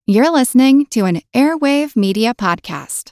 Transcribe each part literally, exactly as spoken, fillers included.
You're listening to an Airwave Media Podcast.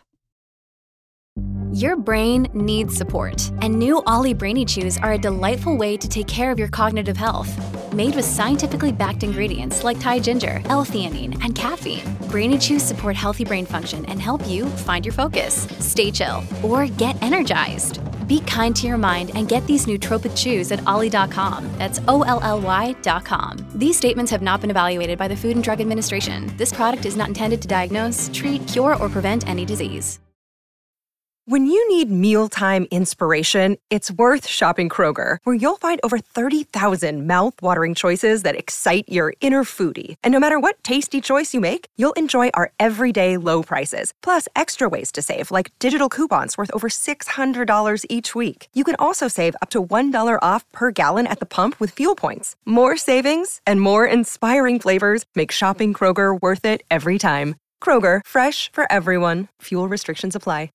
Your brain needs support, and new Ollie Brainy Chews are a delightful way to take care of your cognitive health. Made with scientifically backed ingredients like Thai ginger, L-theanine, and caffeine, Brainy Chews support healthy brain function and help you find your focus, stay chill, or get energized. Be kind to your mind and get these nootropic chews at ollie dot com. That's O L L Y dot com. These statements have not been evaluated by the Food and Drug Administration. This product is not intended to diagnose, treat, cure, or prevent any disease. When you need mealtime inspiration, it's worth shopping Kroger, where you'll find over thirty thousand mouth-watering choices that excite your inner foodie. And no matter what tasty choice you make, you'll enjoy our everyday low prices, plus extra ways to save, like digital coupons worth over six hundred dollars each week. You can also save up to one dollar off per gallon at the pump with fuel points. More savings and more inspiring flavors make shopping Kroger worth it every time. Kroger, fresh for everyone. Fuel restrictions apply.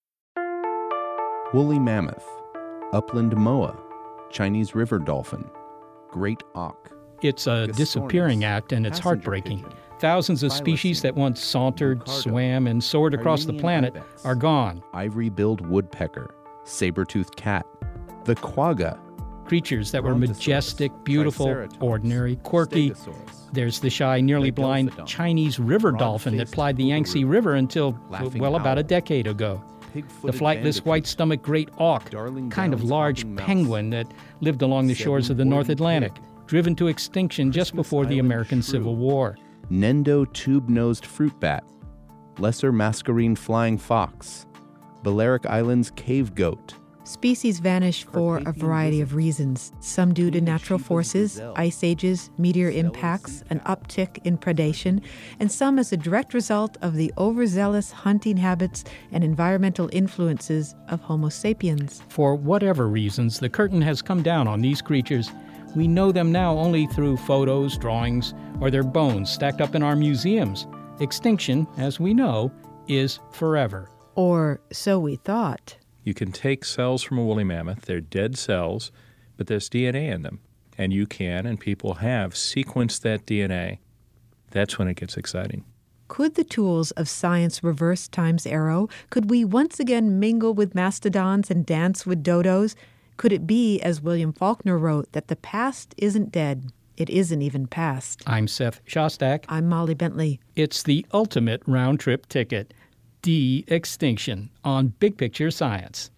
Woolly mammoth, upland moa, Chinese river dolphin, great auk. It's a disappearing act, and it's heartbreaking. Thousands of species that once sauntered, swam, and soared across the planet are gone. Ivory-billed woodpecker, saber-toothed cat, the quagga. Creatures that were majestic, beautiful, ordinary, quirky. There's the shy, nearly blind Chinese river dolphin that plied the Yangtze River until, well, about a decade ago. The flightless white-stomached great auk, kind of large penguin that lived along the shores of the North Atlantic, driven to extinction just before the American Civil War. Nendo tube-nosed fruit bat, lesser mascarene flying fox, Balearic Islands cave goat. Species vanish for a variety of reasons, some due to natural forces, ice ages, meteor impacts, an uptick in predation, and some as a direct result of the overzealous hunting habits and environmental influences of Homo sapiens. For whatever reasons, the curtain has come down on these creatures. We know them now only through photos, drawings, or their bones stacked up in our museums. Extinction, as we know, is forever. Or so we thought. You can take cells from a woolly mammoth, they're dead cells, but there's D N A in them. And you can, and people have, sequenced that D N A. That's when it gets exciting. Could the tools of science reverse time's arrow? Could we once again mingle with mastodons and dance with dodos? Could it be, as William Faulkner wrote, that the past isn't dead? It isn't even past. I'm Seth Shostak. I'm Molly Bentley. It's the ultimate round-trip ticket. De-extinction on Big Picture Science.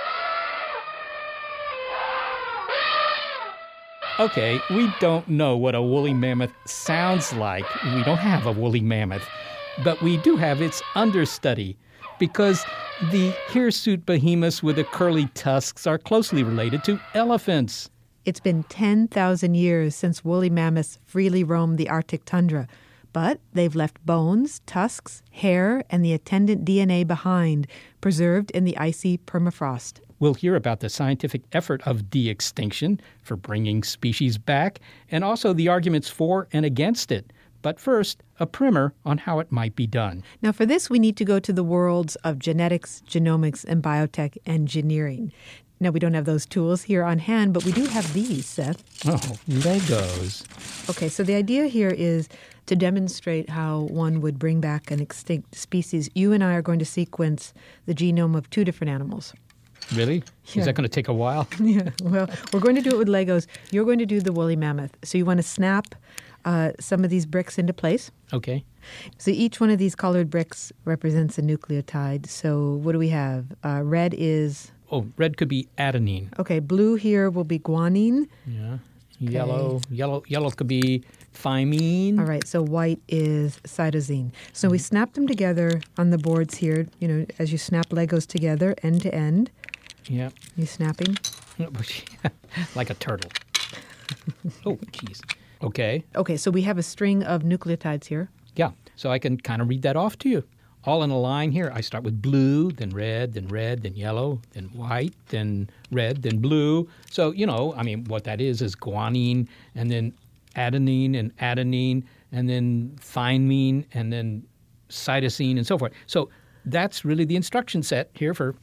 Okay, we don't know what a woolly mammoth sounds like. We don't have a woolly mammoth. But we do have its understudy, because the hirsute behemoths with the curly tusks are closely related to elephants. It's been ten thousand years since woolly mammoths freely roamed the Arctic tundra. But they've left bones, tusks, hair, and the attendant D N A behind, preserved in the icy permafrost. We'll hear about the scientific effort of de-extinction for bringing species back, and also the arguments for and against it. But first, a primer on how it might be done. Now, for this, we need to go to the worlds of genetics, genomics, and biotech engineering. Now, we don't have those tools here on hand, but we do have these, Seth. Oh, Legos. Okay, so the idea here is to demonstrate how one would bring back an extinct species. You and I are going to sequence the genome of two different animals. Really? Yeah. Is that going to take a while? Yeah, well, we're going to do it with Legos. You're going to do the woolly mammoth. So you want to snap uh, some of these bricks into place. Okay. So each one of these colored bricks represents a nucleotide. So what do we have? Uh, red is... Oh, red could be adenine. Okay, blue here will be guanine. Yeah. Okay. Yellow, yellow, yellow could be thymine. All right, so white is cytosine. So mm-hmm. we snap them together on the boards here. You know, as you snap Legos together, end to end. Yeah. You snapping? Like a turtle. Oh, jeez. Okay. Okay, so we have a string of nucleotides here. Yeah, so I can kind of read that off to you. All in a line here. I start with blue, then red, then red, then yellow, then white, then red, then blue. So, you know, I mean, what that is is guanine, and then adenine and adenine, and then thymine, and then cytosine, and so forth. So that's really the instruction set here for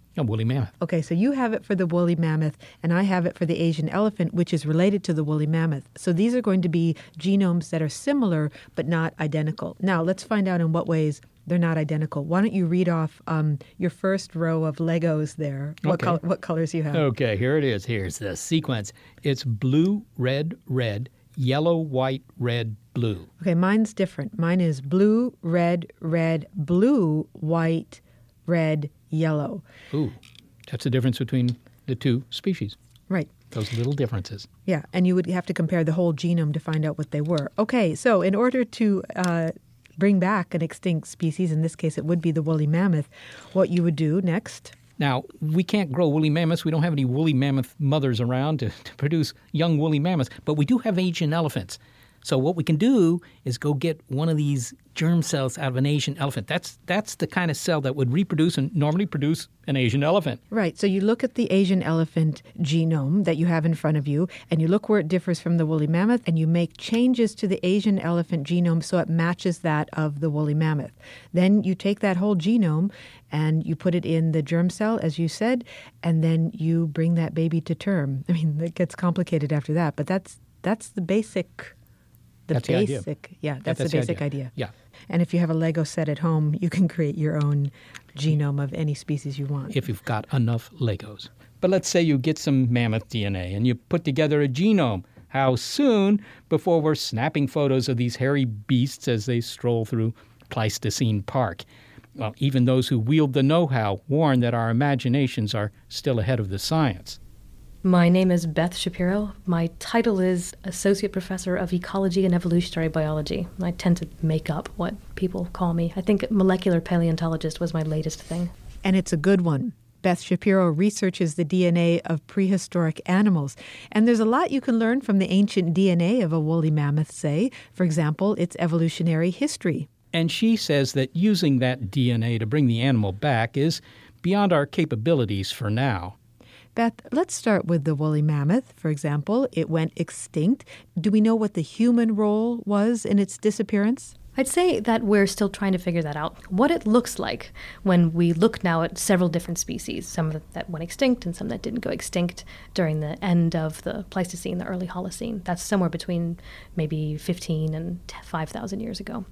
A woolly mammoth. Okay, so you have it for the woolly mammoth, and I have it for the Asian elephant, which is related to the woolly mammoth. So these are going to be genomes that are similar but not identical. Now, let's find out in what ways they're not identical. Why don't you read off um, your first row of Legos there? What, okay. col- what colors you have? Okay, here it is. Here's the sequence. It's blue, red, red, yellow, white, red, blue. Okay, mine's different. Mine is blue, red, red, blue, white, red, yellow. Ooh, that's the difference between the two species. Right. Those little differences. Yeah, and you would have to compare the whole genome to find out what they were. Okay, so in order to uh, bring back an extinct species, in this case it would be the woolly mammoth, what you would do next? Now, we can't grow woolly mammoths. We don't have any woolly mammoth mothers around to, to produce young woolly mammoths, but we do have Asian elephants. So what we can do is go get one of these germ cells out of an Asian elephant. That's that's the kind of cell that would reproduce and normally produce an Asian elephant. Right. So you look at the Asian elephant genome that you have in front of you, and you look where it differs from the woolly mammoth, and you make changes to the Asian elephant genome so it matches that of the woolly mammoth. Then you take that whole genome and you put it in the germ cell, as you said, and then you bring that baby to term. I mean, it gets complicated after that, but that's that's the basic... The that's basic, the idea. yeah, that's, that's the the basic idea. idea. Yeah. And if you have a Lego set at home, you can create your own genome of any species you want. If you've got enough Legos. But let's say you get some mammoth D N A and you put together a genome. How soon before we're snapping photos of these hairy beasts as they stroll through Pleistocene Park? Well, even those who wield the know-how warn that our imaginations are still ahead of the science. My name is Beth Shapiro. My title is Associate Professor of Ecology and Evolutionary Biology. I tend to make up what people call me. I think molecular paleontologist was my latest thing. And it's a good one. Beth Shapiro researches the D N A of prehistoric animals. And there's a lot you can learn from the ancient D N A of a woolly mammoth, say. For example, its evolutionary history. And she says that using that D N A to bring the animal back is beyond our capabilities for now. Beth, let's start with the woolly mammoth, for example. It went extinct. Do we know what the human role was in its disappearance? I'd say that we're still trying to figure that out. What it looks like when we look now at several different species, some that went extinct and some that didn't go extinct during the end of the Pleistocene, the early Holocene. That's somewhere between maybe fifteen and five thousand years ago.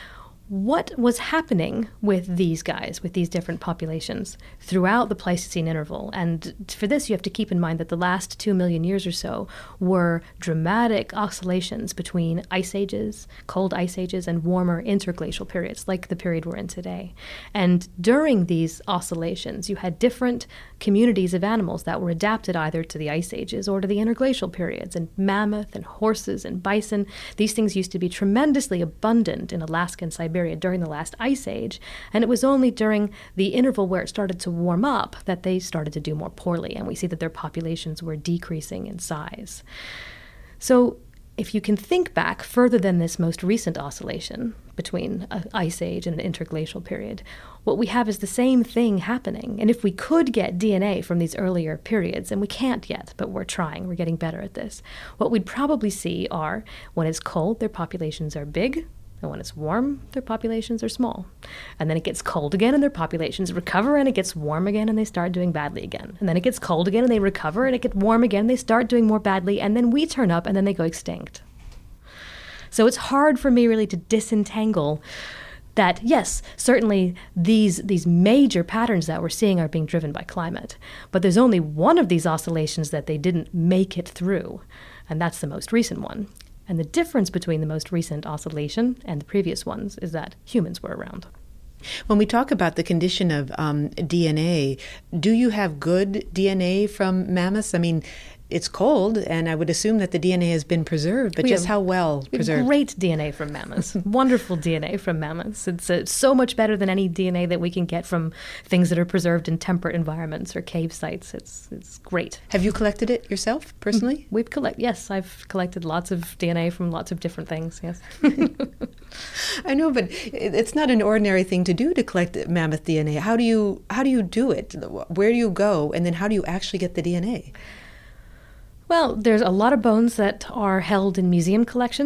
What was happening with these guys, with these different populations throughout the Pleistocene interval? And for this, you have to keep in mind that the last two million years or so were dramatic oscillations between ice ages, cold ice ages, and warmer interglacial periods, like the period we're in today. And during these oscillations, you had different communities of animals that were adapted either to the ice ages or to the interglacial periods. And mammoth and horses and bison, these things used to be tremendously abundant in Alaska and Siberia during the last ice age, and it was only during the interval where it started to warm up that they started to do more poorly, and we see that their populations were decreasing in size. So if you can think back further than this most recent oscillation between an ice age and an interglacial period, what we have is the same thing happening. And if we could get D N A from these earlier periods, and we can't yet, but we're trying, we're getting better at this, what we'd probably see are, when it's cold, their populations are big, and when it's warm, their populations are small. And then it gets cold again and their populations recover, and it gets warm again and they start doing badly again. And then it gets cold again and they recover, and it gets warm again and they start doing more badly, and then we turn up and then they go extinct. So it's hard for me really to disentangle that, yes, certainly these these major patterns that we're seeing are being driven by climate, but there's only one of these oscillations that they didn't make it through, and that's the most recent one. And the difference between the most recent oscillation and the previous ones is that humans were around. When we talk about the condition of um, D N A, do you have good D N A from mammoths? I mean, it's cold, and I would assume that the D N A has been preserved, but we just have, how well preserved? Great D N A from mammoths. Wonderful D N A from mammoths. It's uh, so much better than any D N A that we can get from things that are preserved in temperate environments or cave sites. It's it's great. Have you collected it yourself, personally? We've collect. Yes, I've collected lots of D N A from lots of different things, yes. I know, but it's not an ordinary thing to do to collect mammoth D N A. How do you how do you do it? Where do you go, and then how do you actually get the D N A? Well, there's a lot of bones that are held in museum collections,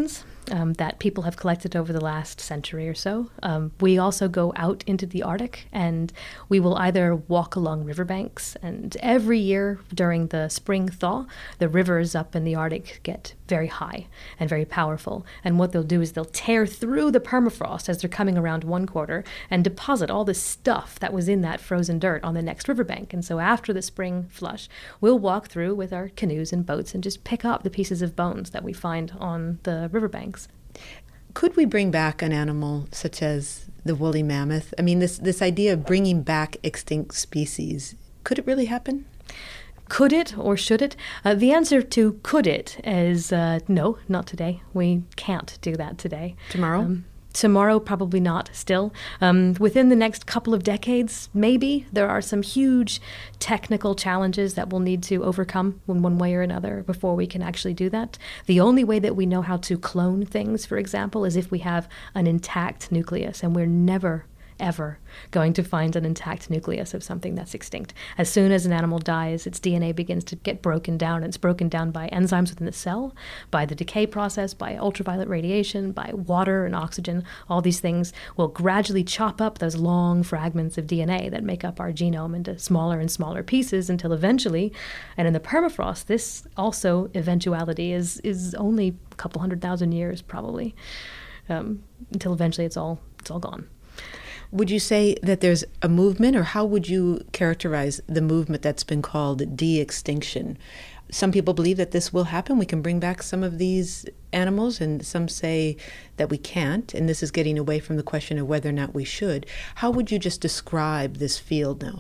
um, that people have collected over the last century or so. Um, we also go out into the Arctic, and we will either walk along riverbanks, and every year during the spring thaw, the rivers up in the Arctic get very high and very powerful. And what they'll do is they'll tear through the permafrost as they're coming around one quarter and deposit all the stuff that was in that frozen dirt on the next riverbank. And so after the spring flush, we'll walk through with our canoes and boats and just pick up the pieces of bones that we find on the riverbanks. Could we bring back an animal such as the woolly mammoth? I mean, this, this idea of bringing back extinct species, could it really happen? Could it or should it? Uh, the answer to could it is uh, no, not today. We can't do that today. Tomorrow? Um, tomorrow, probably not still. Um, within the next couple of decades, maybe. There are some huge technical challenges that we'll need to overcome in one way or another before we can actually do that. The only way that we know how to clone things, for example, is if we have an intact nucleus, and we're never ever going to find an intact nucleus of something that's extinct. As soon as an animal dies, its D N A begins to get broken down, and it's broken down by enzymes within the cell, by the decay process, by ultraviolet radiation, by water and oxygen. All these things will gradually chop up those long fragments of D N A that make up our genome into smaller and smaller pieces until eventually, and in the permafrost, this also eventuality is, is only a couple hundred thousand years probably, um, until eventually it's all it's all gone. Would you say that there's a movement, or how would you characterize the movement that's been called de-extinction? Some people believe that this will happen. We can bring back some of these animals, and some say that we can't, and this is getting away from the question of whether or not we should. How would you just describe this field now?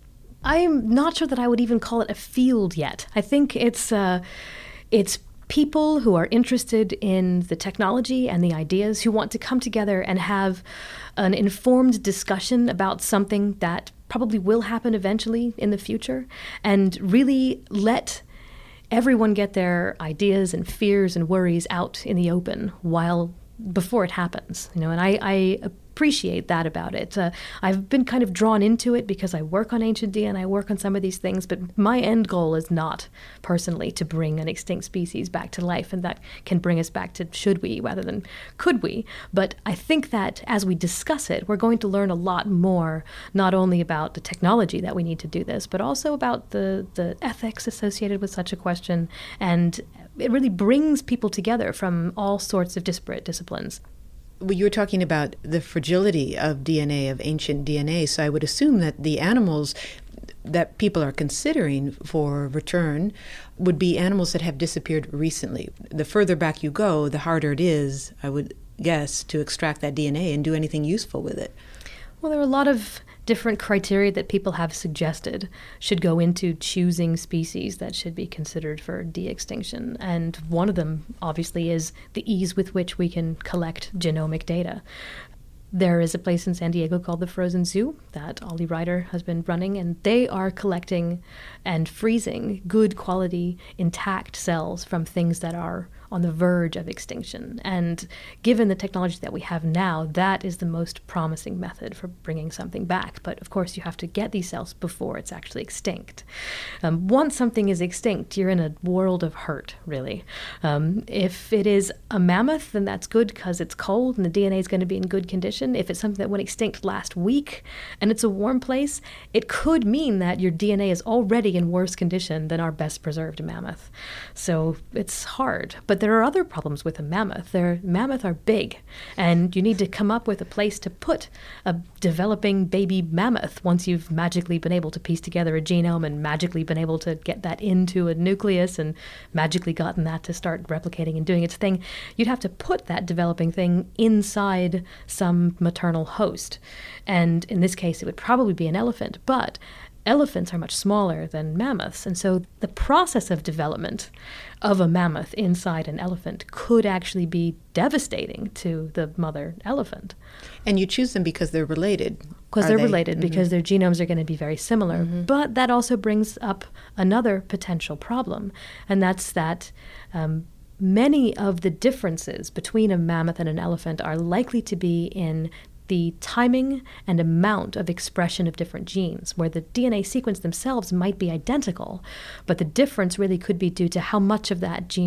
I'm not sure that I would even call it a field yet. I think it's uh, it's people who are interested in the technology and the ideas, who want to come together and have an informed discussion about something that probably will happen eventually in the future, and really let everyone get their ideas and fears and worries out in the open while before it happens. You know, and I, I appreciate that about it. Uh, I've been kind of drawn into it because I work on ancient D N A, I work on some of these things, but my end goal is not personally to bring an extinct species back to life, and that can bring us back to should we rather than could we. But I think that as we discuss it, we're going to learn a lot more, not only about the technology that we need to do this, but also about the, the ethics associated with such a question, and it really brings people together from all sorts of disparate disciplines. Well, you were talking about the fragility of D N A, of ancient D N A, so I would assume that the animals that people are considering for return would be animals that have disappeared recently. The further back you go, the harder it is, I would guess, to extract that D N A and do anything useful with it. Well, there are a lot of different criteria that people have suggested should go into choosing species that should be considered for de-extinction. And one of them, obviously, is the ease with which we can collect genomic data. There is a place in San Diego called the Frozen Zoo that Ollie Ryder has been running, and they are collecting and freezing good quality intact cells from things that are on the verge of extinction. And given the technology that we have now, that is the most promising method for bringing something back. But of course, you have to get these cells before it's actually extinct. Um, once something is extinct, you're in a world of hurt, really. Um, if it is a mammoth, then that's good because it's cold and the D N A is going to be in good condition. If it's something that went extinct last week and it's a warm place, it could mean that your D N A is already in worse condition than our best preserved mammoth. So it's hard. But there are other problems with a mammoth. Their mammoth are big, and you need to come up with a place to put a developing baby mammoth once you've magically been able to piece together a genome and magically been able to get that into a nucleus and magically gotten that to start replicating and doing its thing. You'd have to put that developing thing inside some maternal host. And in this case, it would probably be an elephant, but elephants are much smaller than mammoths, and so the process of development of a mammoth inside an elephant could actually be devastating to the mother elephant. And you choose them because they're related. Because they're they? related, Mm-hmm. because their genomes are going to be very similar. Mm-hmm. But that also brings up another potential problem, and that's that um, many of the differences between a mammoth and an elephant are likely to be in the timing and amount of expression of different genes, where the D N A sequence themselves might be identical, but the difference really could be due to how much of that gene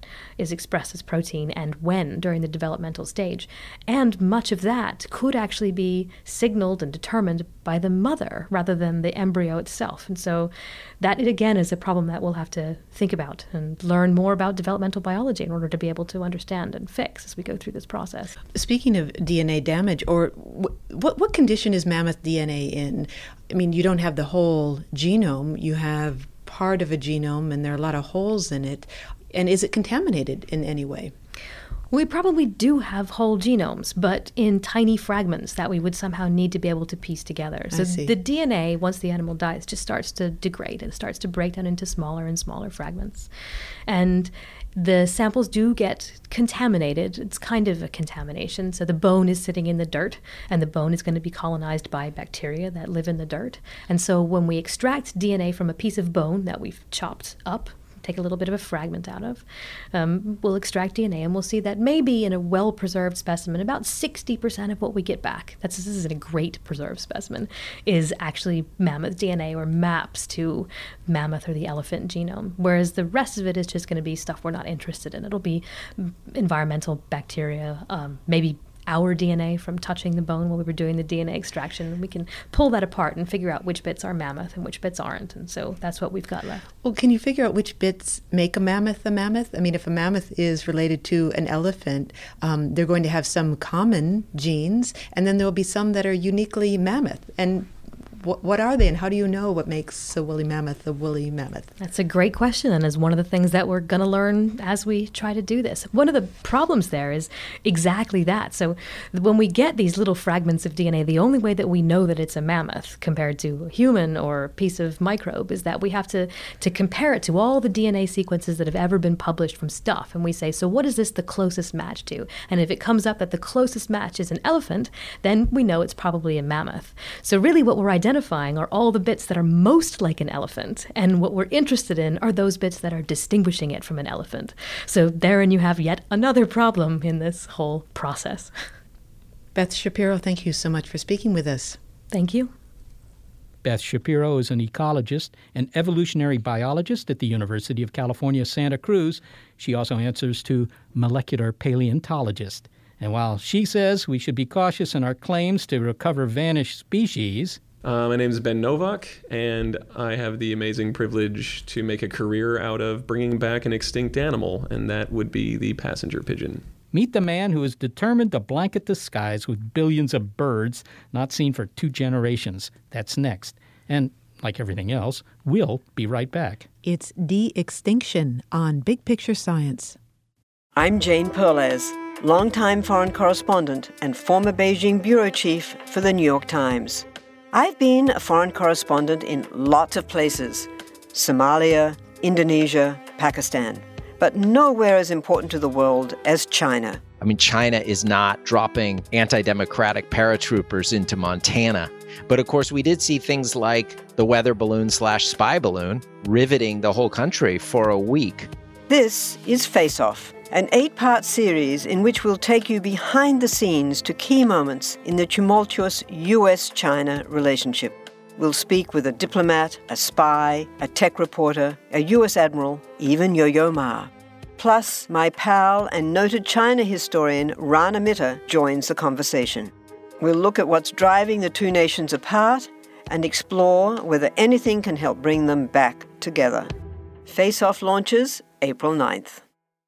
is expressed as protein and when during the developmental stage. And much of that could actually be signaled and determined by the mother rather than the embryo itself. And so that, again, is a problem that we'll have to think about and learn more about developmental biology in order to be able to understand and fix as we go through this process. Speaking of D N A damage, or w- what, what condition is mammoth D N A in? I mean, you don't have the whole genome. You have part of a genome, and there are a lot of holes in it. And is it contaminated in any way? We probably do have whole genomes, but in tiny fragments that we would somehow need to be able to piece together. So the D N A, once the animal dies, just starts to degrade. It starts to break down into smaller and smaller fragments. And the samples do get contaminated. It's kind of a contamination. So the bone is sitting in the dirt, and the bone is going to be colonized by bacteria that live in the dirt. And so when we extract D N A from a piece of bone that we've chopped up, take a little bit of a fragment out of, um, we'll extract D N A, and we'll see that maybe in a well-preserved specimen, about sixty percent of what we get back, that's, this is a great preserved specimen, is actually mammoth D N A or maps to mammoth or the elephant genome, whereas the rest of it is just going to be stuff we're not interested in. It'll be environmental bacteria, um, maybe our D N A from touching the bone while we were doing the D N A extraction. We can pull that apart and figure out which bits are mammoth and which bits aren't. And so that's what we've got left. Well, can you figure out which bits make a mammoth a mammoth? I mean, if a mammoth is related to an elephant, um, they're going to have some common genes, and then there'll be some that are uniquely mammoth. And What, what are they, and how do you know what makes a woolly mammoth a woolly mammoth? That's a great question, and is one of the things that we're going to learn as we try to do this. One of the problems there is exactly that. So when we get these little fragments of D N A, the only way that we know that it's a mammoth compared to a human or a piece of microbe is that we have to, to compare it to all the D N A sequences that have ever been published from stuff. And we say, so what is this the closest match to? And if it comes up that the closest match is an elephant, then we know it's probably a mammoth. So really what we're identifying identifying are all the bits that are most like an elephant, and what we're interested in are those bits that are distinguishing it from an elephant. So therein you have yet another problem in this whole process. Beth Shapiro, thank you so much for speaking with us. Thank you. Beth Shapiro is an ecologist and evolutionary biologist at the University of California, Santa Cruz. She also answers to molecular paleontologist. And while she says we should be cautious in our claims to recover vanished species, Uh, my name is Ben Novak, and I have the amazing privilege to make a career out of bringing back an extinct animal, and that would be the passenger pigeon. meet the man who is determined to blanket the skies with billions of birds not seen for two generations. That's next. And like everything else, we'll be right back. It's De-Extinction on Big Picture Science. I'm Jane Perlez, longtime foreign correspondent and former Beijing bureau chief for the New York Times. I've been a foreign correspondent in lots of places, Somalia, Indonesia, Pakistan, but nowhere as important to the world as China. I mean, China is not dropping anti-democratic paratroopers into Montana. But of course, we did see things like the weather balloon slash spy balloon riveting the whole country for a week. This is Face Off, an eight-part series in which we'll take you behind the scenes to key moments in the tumultuous U S China relationship. We'll speak with a diplomat, a spy, a tech reporter, a U S admiral, even Yo-Yo Ma. Plus, my pal and noted China historian Rana Mitter joins the conversation. We'll look at what's driving the two nations apart and explore whether anything can help bring them back together. Face Off launches April ninth.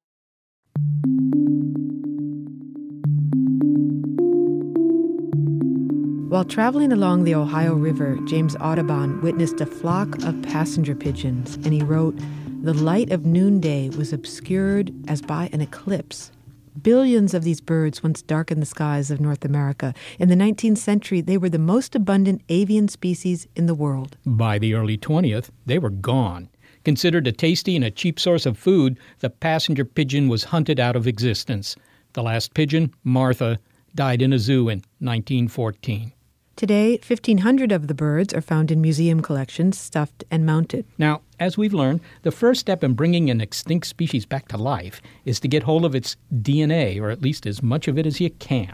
While traveling along the Ohio River, James Audubon witnessed a flock of passenger pigeons, and he wrote, "The light of noonday was obscured as by an eclipse." Billions of these birds once darkened the skies of North America. In the nineteenth century, they were the most abundant avian species in the world. By the early twentieth, they were gone. Considered a tasty and a cheap source of food, the passenger pigeon was hunted out of existence. The last pigeon, Martha, died in a zoo in nineteen fourteen. Today, fifteen hundred of the birds are found in museum collections, stuffed and mounted. Now, as we've learned, the first step in bringing an extinct species back to life is to get hold of its D N A, or at least as much of it as you can.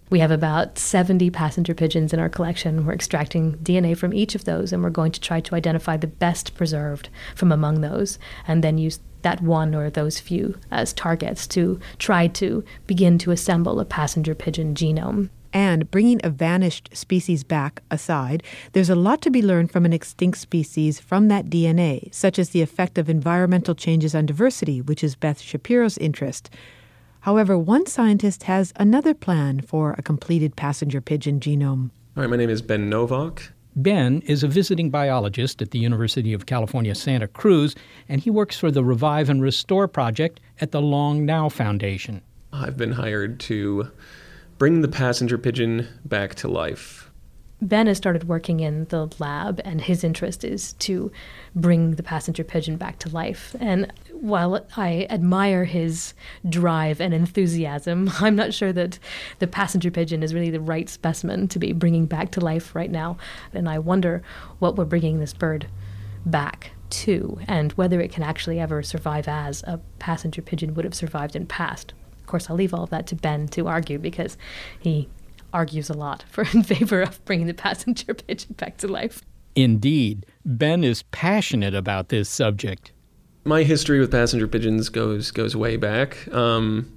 We have about seventy passenger pigeons in our collection. We're extracting D N A from each of those, and we're going to try to identify the best preserved from among those, and then use that one or those few as targets to try to begin to assemble a passenger pigeon genome. And bringing a vanished species back aside, there's a lot to be learned from an extinct species from that D N A, such as the effect of environmental changes on diversity, which is Beth Shapiro's interest. However, one scientist has another plan for a completed passenger pigeon genome. All right, my name is Ben Novak. Ben is a visiting biologist at the University of California, Santa Cruz, and he works for the Revive and Restore project at the Long Now Foundation. I've been hired to bring the passenger pigeon back to life. Ben has started working in the lab, and his interest is to bring the passenger pigeon back to life. And while I admire his drive and enthusiasm, I'm not sure that the passenger pigeon is really the right specimen to be bringing back to life right now. And I wonder what we're bringing this bird back to, and whether it can actually ever survive as a passenger pigeon would have survived in past. Of course, I'll leave all of that to Ben to argue, because he argues a lot for in favor of bringing the passenger pigeon back to life. Indeed. Ben is passionate about this subject. My history with passenger pigeons goes goes way back. Um,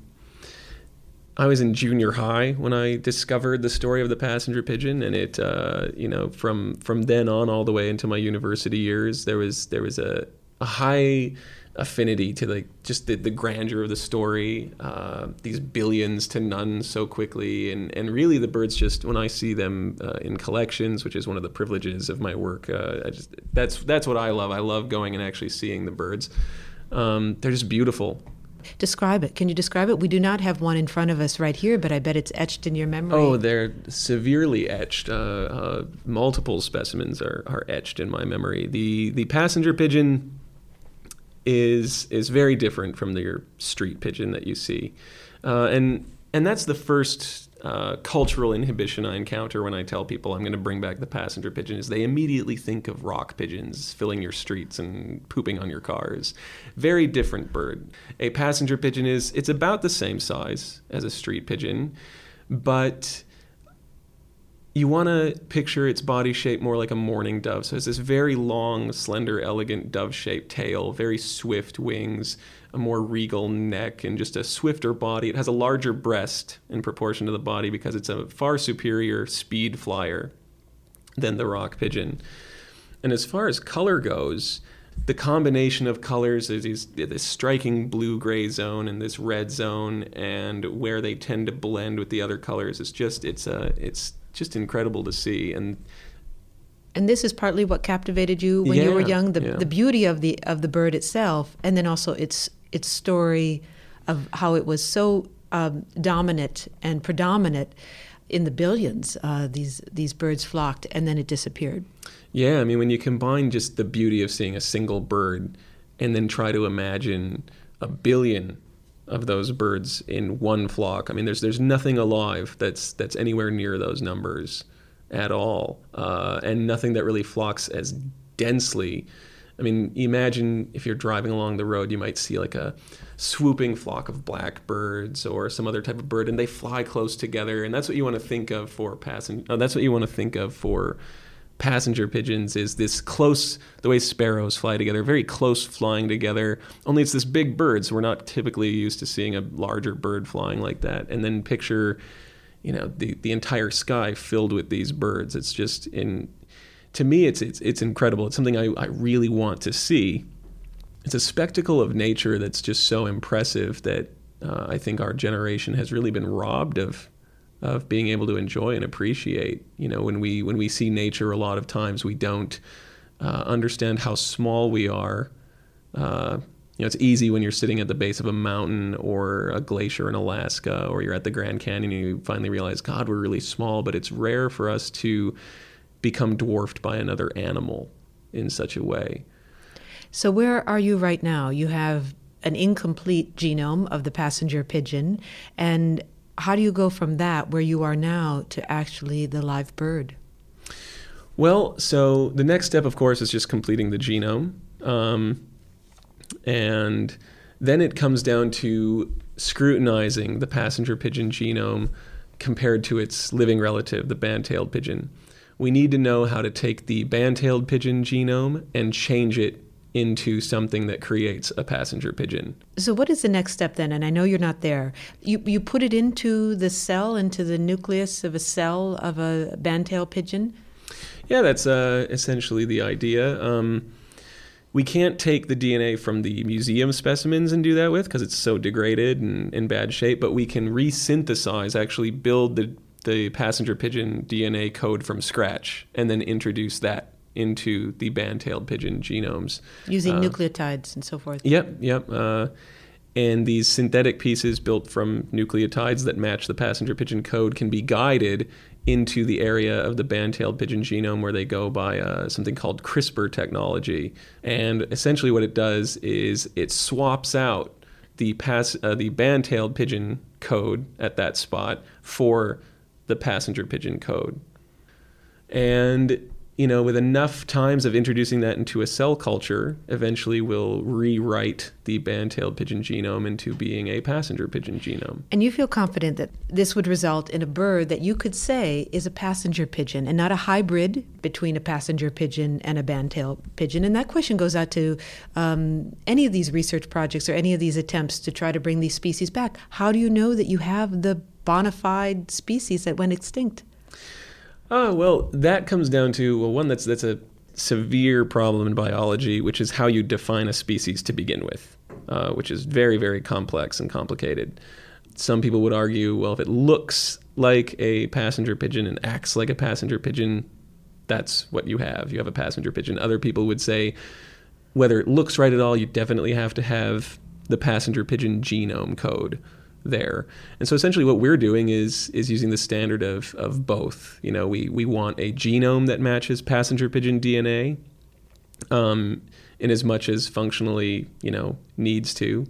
I was in junior high when I discovered the story of the passenger pigeon, and it, uh, you know, from from then on all the way into my university years, there was there was a, a high affinity to like just the, the grandeur of the story, uh, these billions to none so quickly, and, and really the birds just, when I see them uh, in collections, which is one of the privileges of my work, uh, I just that's that's what I love. I love going and actually seeing the birds. Um, they're just beautiful. Describe it. Can you describe it? We do not have one in front of us right here, but I bet it's etched in your memory. Oh, they're severely etched. Uh, uh, multiple specimens are, are etched in my memory. The the passenger pigeon is is very different from your street pigeon that you see. Uh, and and that's the first uh, cultural inhibition I encounter when I tell people I'm going to bring back the passenger pigeon, is they immediately think of rock pigeons filling your streets and pooping on your cars. Very different bird. A passenger pigeon is, it's about the same size as a street pigeon, but you want to picture its body shape more like a mourning dove. So it's this very long, slender, elegant dove-shaped tail, very swift wings, a more regal neck, and just a swifter body. It has a larger breast in proportion to the body because it's a far superior speed flyer than the rock pigeon. And as far as color goes, the combination of colors, there's these, this striking blue-gray zone and this red zone, and where they tend to blend with the other colors, it's just, it's a, it's just incredible to see. And and this is partly what captivated you when yeah, you were young, the yeah. the beauty of the of the bird itself, and then also its its story of how it was so um, dominant and predominant in the billions. Uh, these these birds flocked, and then it disappeared. Yeah, I mean, when you combine just the beauty of seeing a single bird and then try to imagine a billion of those birds in one flock. I mean, there's there's nothing alive that's that's anywhere near those numbers at all, uh, and nothing that really flocks as densely. I mean, imagine if you're driving along the road, you might see like a swooping flock of blackbirds or some other type of bird, and they fly close together, and that's what you want to think of for passen- oh, That's what you want to think of for passenger pigeons, is this close, the way sparrows fly together, very close flying together, only it's this big bird, so we're not typically used to seeing a larger bird flying like that. And then picture, you know, the, the entire sky filled with these birds. It's just, in, to me, it's, it's, it's incredible. It's something I, I really want to see. It's a spectacle of nature that's just so impressive that uh, I think our generation has really been robbed of of being able to enjoy and appreciate. You know, when we when we see nature, a lot of times we don't uh, understand how small we are. Uh, you know, it's easy when you're sitting at the base of a mountain or a glacier in Alaska, or you're at the Grand Canyon and you finally realize, God, we're really small. But it's rare for us to become dwarfed by another animal in such a way. So where are you right now? You have an incomplete genome of the passenger pigeon, and how do you go from that, where you are now, to actually the live bird? Well, so the next step, of course, is just completing the genome. Um, and then it comes down to scrutinizing the passenger pigeon genome compared to its living relative, the band-tailed pigeon. We need to know how to take the band-tailed pigeon genome and change it into something that creates a passenger pigeon. So what is the next step then? And I know you're not there. You you put it into the cell, into the nucleus of a cell of a band-tailed pigeon? Yeah, that's uh, essentially the idea. Um, we can't take the D N A from the museum specimens and do that with because it's so degraded and in bad shape, but we can resynthesize, actually build the, the passenger pigeon D N A code from scratch and then introduce that into the band-tailed pigeon genomes. Using uh, nucleotides and so forth. Yep, yep. Uh, and these synthetic pieces built from nucleotides that match the passenger pigeon code can be guided into the area of the band-tailed pigeon genome where they go by uh, something called CRISPR technology. And essentially what it does is it swaps out the, pass, uh, the band-tailed pigeon code at that spot for the passenger pigeon code. And you know, with enough times of introducing that into a cell culture, eventually we'll rewrite the band-tailed pigeon genome into being a passenger pigeon genome. And you feel confident that this would result in a bird that you could say is a passenger pigeon and not a hybrid between a passenger pigeon and a band-tailed pigeon. And that question goes out to um, any of these research projects or any of these attempts to try to bring these species back. How do you know that you have the bona fide species that went extinct? Oh, well, that comes down to, well, one, that's that's a severe problem in biology, which is how you define a species to begin with, uh, which is very, very complex and complicated. Some people would argue, well, if it looks like a passenger pigeon and acts like a passenger pigeon, that's what you have. You have a passenger pigeon. Other people would say, whether it looks right at all, you definitely have to have the passenger pigeon genome code there. And so essentially what we're doing is is using the standard of of both. You know, we we want a genome that matches passenger pigeon D N A um, in as much as functionally, you know, needs to,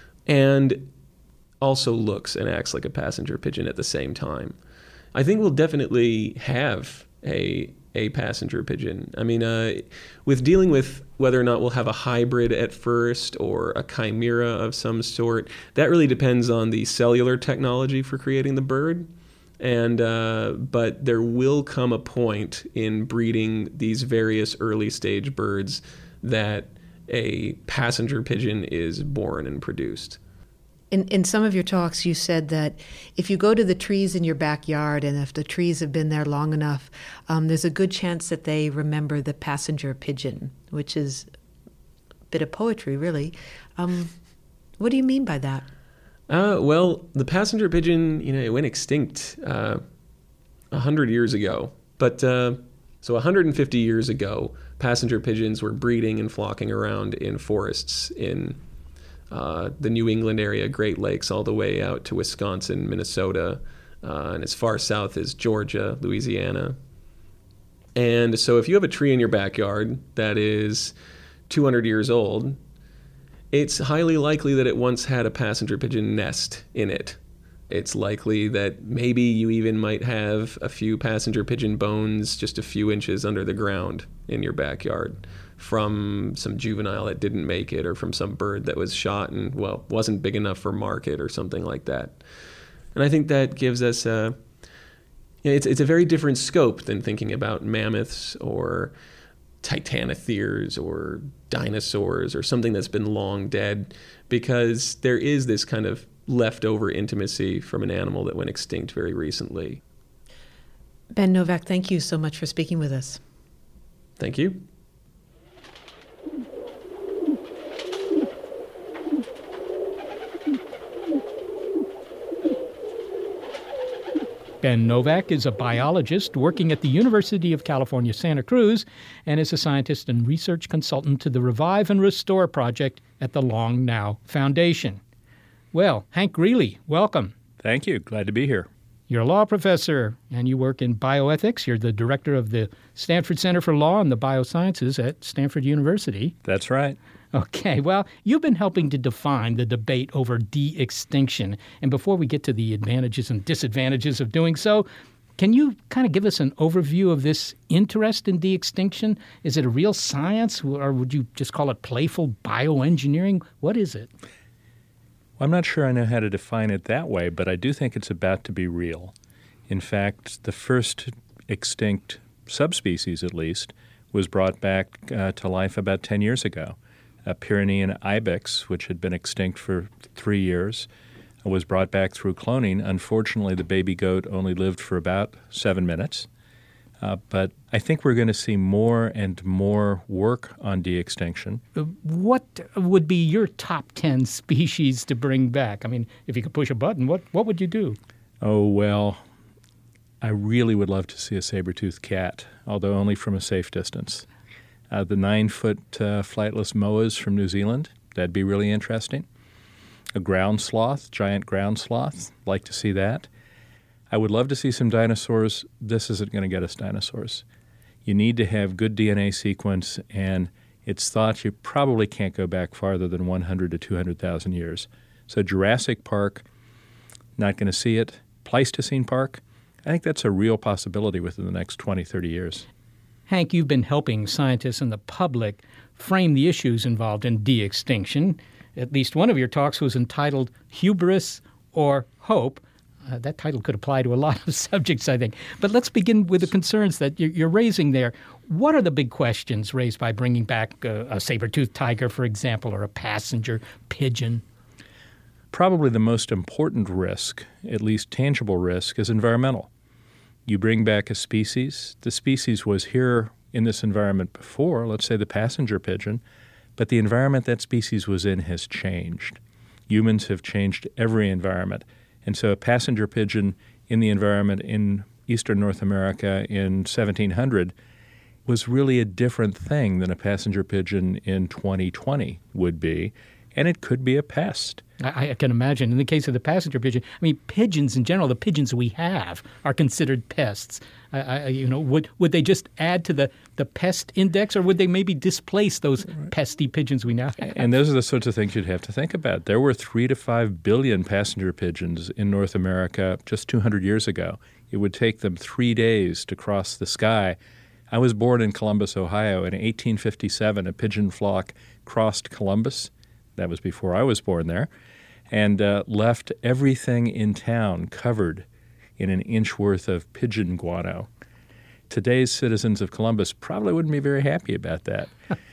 and also looks and acts like a passenger pigeon at the same time. I think we'll definitely have a a passenger pigeon. I mean, uh, with dealing with whether or not we'll have a hybrid at first or a chimera of some sort, that really depends on the cellular technology for creating the bird. And uh, but there will come a point in breeding these various early stage birds that a passenger pigeon is born and produced. In, in some of your talks, you said that if you go to the trees in your backyard and if the trees have been there long enough, um, there's a good chance that they remember the passenger pigeon, which is a bit of poetry, really. Um, what do you mean by that? Uh, well, the passenger pigeon, you know, it went extinct uh, one hundred years ago. But uh, so one hundred fifty years ago, passenger pigeons were breeding and flocking around in forests in Uh, the New England area, Great Lakes, all the way out to Wisconsin, Minnesota, uh, and as far south as Georgia, Louisiana. And so if you have a tree in your backyard that is two hundred years old, it's highly likely that it once had a passenger pigeon nest in it. It's likely that maybe you even might have a few passenger pigeon bones just a few inches under the ground in your backyard from some juvenile that didn't make it or from some bird that was shot and, well, wasn't big enough for market or something like that. And I think that gives us a, you know, it's, it's a very different scope than thinking about mammoths or titanotheres or dinosaurs or something that's been long dead, because there is this kind of leftover intimacy from an animal that went extinct very recently. Ben Novak, thank you so much for speaking with us. Thank you. Ben Novak is a biologist working at the University of California, Santa Cruz, and is a scientist and research consultant to the Revive and Restore Project at the Long Now Foundation. Well, Hank Greeley, welcome. Thank you. Glad to be here. You're a law professor, and you work in bioethics. You're the director of the Stanford Center for Law and the Biosciences at Stanford University. That's right. Okay, well, you've been helping to define the debate over de-extinction. And before we get to the advantages and disadvantages of doing so, can you kind of give us an overview of this interest in de-extinction? Is it a real science, or would you just call it playful bioengineering? What is it? Well, I'm not sure I know how to define it that way, but I do think it's about to be real. In fact, the first extinct subspecies, at least, was brought back uh, to life about ten years ago. A Pyrenean ibex, which had been extinct for three years, was brought back through cloning. Unfortunately, the baby goat only lived for about seven minutes. Uh, but I think we're going to see more and more work on de-extinction. What would be your top ten species to bring back? I mean, if you could push a button, what, what would you do? Oh, well, I really would love to see a saber-toothed cat, although only from a safe distance. Uh, the nine-foot uh, flightless moas from New Zealand, that'd be really interesting. A ground sloth, giant ground sloth, like to see that. I would love to see some dinosaurs. This isn't going to get us dinosaurs. You need to have good D N A sequence, and it's thought you probably can't go back farther than one hundred to two hundred thousand years. So Jurassic Park, not going to see it. Pleistocene Park, I think that's a real possibility within the next twenty, thirty years. Hank, you've been helping scientists and the public frame the issues involved in de-extinction. At least one of your talks was entitled Hubris or Hope. Uh, that title could apply to a lot of subjects, I think. But let's begin with the concerns that you're, you're raising there. What are the big questions raised by bringing back a, a saber-toothed tiger, for example, or a passenger pigeon? Probably the most important risk, at least tangible risk, is environmental. You bring back a species. The species was here in this environment before, let's say the passenger pigeon, but the environment that species was in has changed. Humans have changed every environment. And so a passenger pigeon in the environment in eastern North America in seventeen hundred was really a different thing than a passenger pigeon in twenty twenty would be, and it could be a pest. I, I can imagine. In the case of the passenger pigeon, I mean, pigeons in general, the pigeons we have are considered pests. I, I, you know, would would they just add to the, the pest index, or would they maybe displace those right. pesty pigeons we now have? And those are the sorts of things you'd have to think about. There were three to five billion passenger pigeons in North America just two hundred years ago. It would take them three days to cross the sky. I was born in Columbus, Ohio. In eighteen fifty-seven, a pigeon flock crossed Columbus. That was before I was born there, and uh, left everything in town covered in an inch worth of pigeon guano. Today's citizens of Columbus probably wouldn't be very happy about that.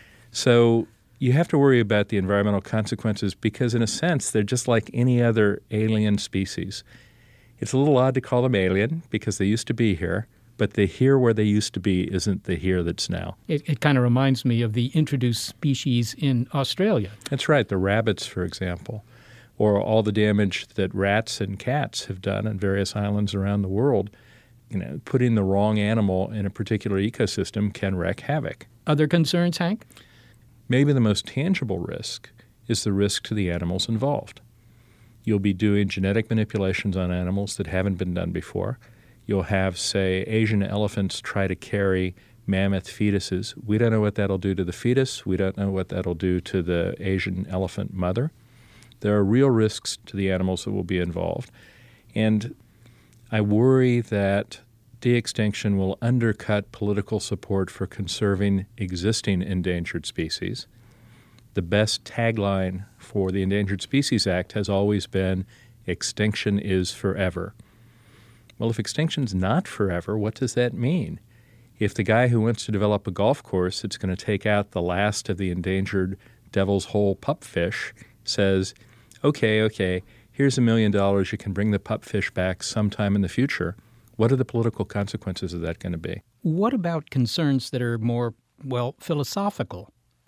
So you have to worry about the environmental consequences because, in a sense, they're just like any other alien species. It's a little odd to call them alien because they used to be here, but the here where they used to be isn't the here that's now. It, it kind of reminds me of the introduced species in Australia. That's right, the rabbits, for example, or all the damage that rats and cats have done on various islands around the world. You know, putting the wrong animal in a particular ecosystem can wreak havoc. Other concerns, Hank? Maybe the most tangible risk is the risk to the animals involved. You'll be doing genetic manipulations on animals that haven't been done before. You'll have, say, Asian elephants try to carry mammoth fetuses. We don't know what that'll do to the fetus. We don't know what that'll do to the Asian elephant mother. There are real risks to the animals that will be involved. And I worry that de-extinction will undercut political support for conserving existing endangered species. The best tagline for the Endangered Species Act has always been, extinction is forever. Well, if extinction's not forever, what does that mean? If the guy who wants to develop a golf course that's going to take out the last of the endangered Devil's Hole pupfish says, okay, okay, here's a million dollars, you can bring the pupfish back sometime in the future, what are the political consequences of that going to be? What about concerns that are more, well, philosophical?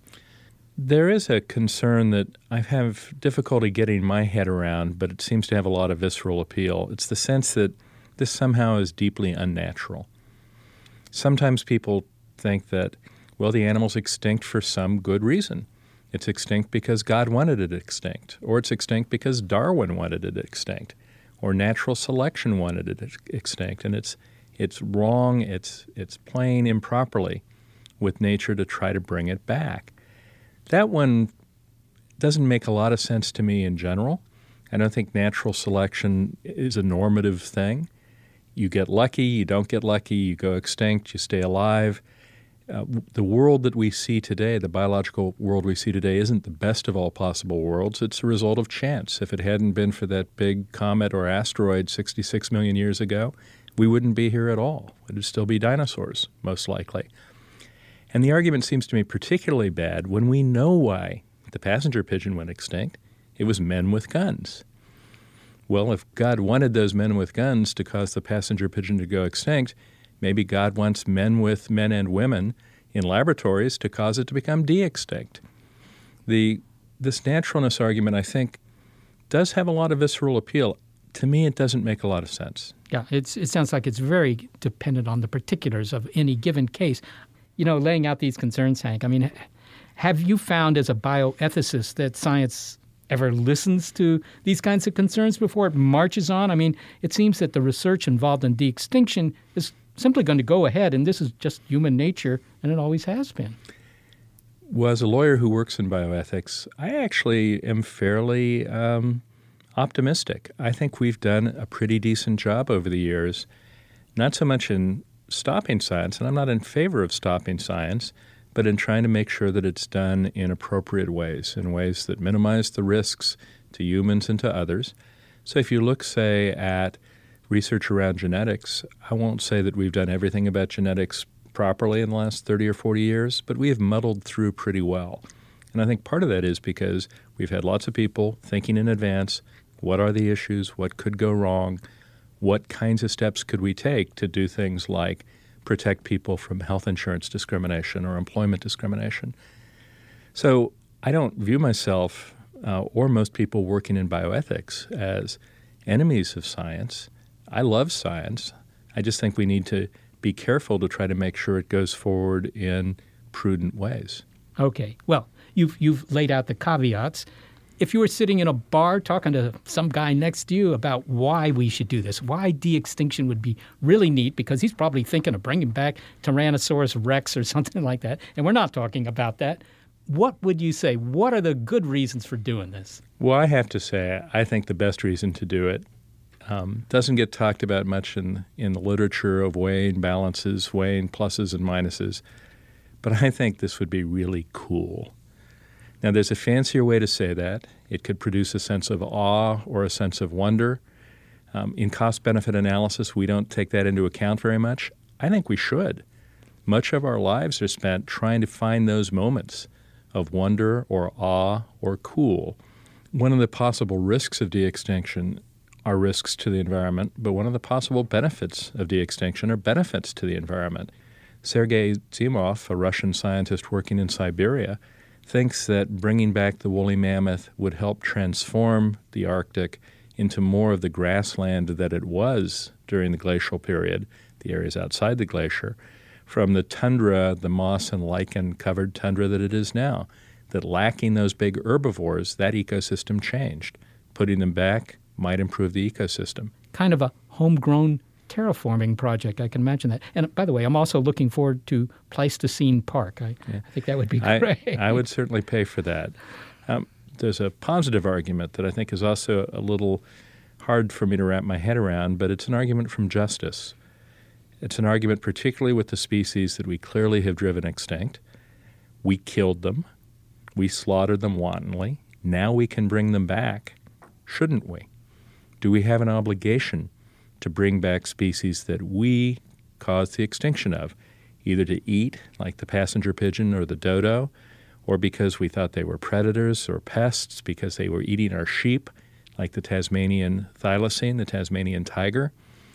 There is a concern that I have difficulty getting my head around, but it seems to have a lot of visceral appeal. It's the sense that this somehow is deeply unnatural. Sometimes people think that, well, the animal's extinct for some good reason. It's extinct because God wanted it extinct, or it's extinct because Darwin wanted it extinct, or natural selection wanted it extinct. And it's it's wrong, it's it's playing improperly with nature to try to bring it back. That one doesn't make a lot of sense to me in general. I don't think natural selection is a normative thing. You get lucky, you don't get lucky, you go extinct, you stay alive. Uh, the world that we see today, the biological world we see today, isn't the best of all possible worlds. It's a result of chance. If it hadn't been for that big comet or asteroid sixty-six million years ago, we wouldn't be here at all. It would still be dinosaurs, most likely. And the argument seems to me particularly bad when we know why the passenger pigeon went extinct. It was men with guns. Well, if God wanted those men with guns to cause the passenger pigeon to go extinct, maybe God wants men with men and women in laboratories to cause it to become de-extinct. The, this naturalness argument, I think, does have a lot of visceral appeal. To me, it doesn't make a lot of sense. Yeah, it's, it sounds like it's very dependent on the particulars of any given case. You know, laying out these concerns, Hank, I mean, have you found as a bioethicist that science ever listens to these kinds of concerns before it marches on? I mean, it seems that the research involved in de-extinction is simply going to go ahead, and this is just human nature, and it always has been. Well, as a lawyer who works in bioethics, I actually am fairly um, optimistic. I think we've done a pretty decent job over the years, not so much in stopping science, and I'm not in favor of stopping science, but in trying to make sure that it's done in appropriate ways, in ways that minimize the risks to humans and to others. So if you look, say, at research around genetics, I won't say that we've done everything about genetics properly in the last thirty or forty years, but we have muddled through pretty well. And I think part of that is because we've had lots of people thinking in advance, what are the issues, what could go wrong, what kinds of steps could we take to do things like protect people from health insurance discrimination or employment discrimination. So I don't view myself uh, or most people working in bioethics as enemies of science. I love science. I just think we need to be careful to try to make sure it goes forward in prudent ways. Okay. Well, you've you've laid out the caveats. If you were sitting in a bar talking to some guy next to you about why we should do this, why de-extinction would be really neat, because he's probably thinking of bringing back Tyrannosaurus rex or something like that, and we're not talking about that, what would you say? What are the good reasons for doing this? Well, I have to say, I think the best reason to do it um, doesn't get talked about much in, in the literature of weighing balances, weighing pluses and minuses, but I think this would be really cool. Now, there's a fancier way to say that. It could produce a sense of awe or a sense of wonder. Um, in cost-benefit analysis, we don't take that into account very much. I think we should. Much of our lives are spent trying to find those moments of wonder or awe or cool. One of the possible risks of de-extinction are risks to the environment, but one of the possible benefits of de-extinction are benefits to the environment. Sergei Zimov, a Russian scientist working in Siberia, thinks that bringing back the woolly mammoth would help transform the Arctic into more of the grassland that it was during the glacial period, the areas outside the glacier, from the tundra, the moss and lichen-covered tundra that it is now. That lacking those big herbivores, that ecosystem changed. Putting them back might improve the ecosystem. Kind of a homegrown terraforming project, I can imagine that. And by the way, I'm also looking forward to Pleistocene Park. I, yeah. I think that would be great. I, I would certainly pay for that. Um, there's a positive argument that I think is also a little hard for me to wrap my head around, but it's an argument from justice. It's an argument particularly with the species that we clearly have driven extinct. We killed them. We slaughtered them wantonly. Now we can bring them back. Shouldn't we? Do we have an obligation to bring back species that we caused the extinction of, either to eat, like the passenger pigeon or the dodo, or because we thought they were predators or pests, because they were eating our sheep, like the Tasmanian thylacine, the Tasmanian tiger?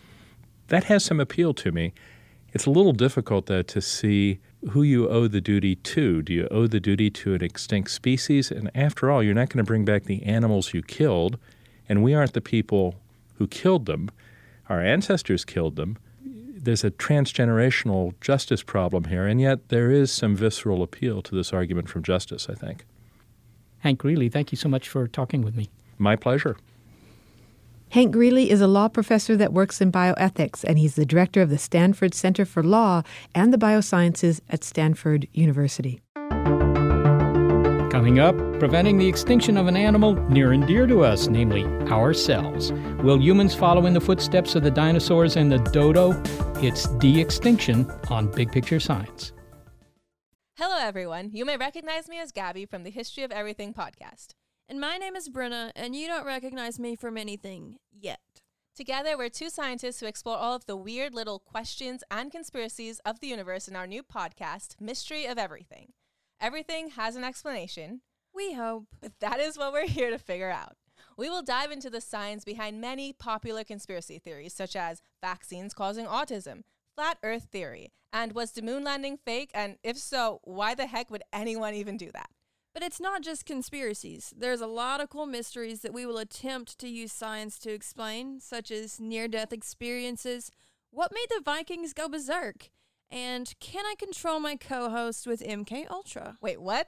That has some appeal to me. It's a little difficult, though, to see who you owe the duty to. Do you owe the duty to an extinct species? And after all, you're not going to bring back the animals you killed, and we aren't the people who killed them. Our ancestors killed them. There's a transgenerational justice problem here, and yet there is some visceral appeal to this argument from justice, I think. Hank Greely, thank you so much for talking with me. My pleasure. Hank Greely is a law professor that works in bioethics, and he's the director of the Stanford Center for Law and the Biosciences at Stanford University. Coming up, preventing the extinction of an animal near and dear to us, namely ourselves. Will humans follow in the footsteps of the dinosaurs and the dodo? It's de-extinction on Big Picture Science. Hello, everyone. You may recognize me as Gabby from the History of Everything podcast. And my name is Brenna, and you don't recognize me from anything yet. Together, we're two scientists who explore all of the weird little questions and conspiracies of the universe in our new podcast, Mystery of Everything. Everything has an explanation. We hope. But that is what we're here to figure out. We will dive into the science behind many popular conspiracy theories, such as vaccines causing autism, flat Earth theory, and was the moon landing fake? And if so, why the heck would anyone even do that? But it's not just conspiracies. There's a lot of cool mysteries that we will attempt to use science to explain, such as near-death experiences, what made the Vikings go berserk, and can I control my co-host with M K Ultra? Wait, what?